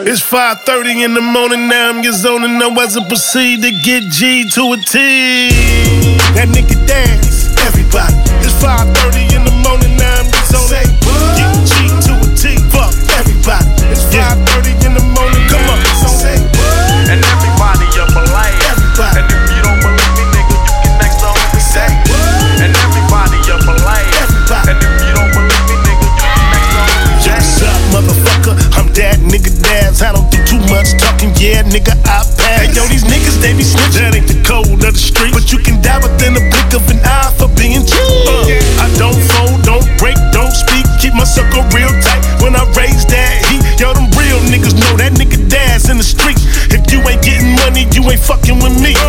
It's 5:30 in the morning, now I'm get zoning. Now as I proceed to get G to a T. That nigga dance, everybody. It's 5:30 in the morning, now I'm get zoning. Get G to a T, fuck everybody. It's 5:30 in the morning, come on, say what? And everybody up a lane. Everybody. And if you don't believe me, nigga, you can next on me. Say what? And everybody up a lane. Everybody. And if you don't believe me, nigga, you can next on me. What's up, motherfucker? I'm that nigga Daz. I don't do too much talking, yeah, nigga, I pass. Hey, yo, these niggas, they be snitching. That ain't the code of the street. But you can die within a blink of an eye for being cheap. I don't fold, don't break, don't speak. Keep my circle real tight when I raise that heat. Yo, them real niggas know that nigga Daz in the streets. If you ain't getting money, you ain't fucking with me.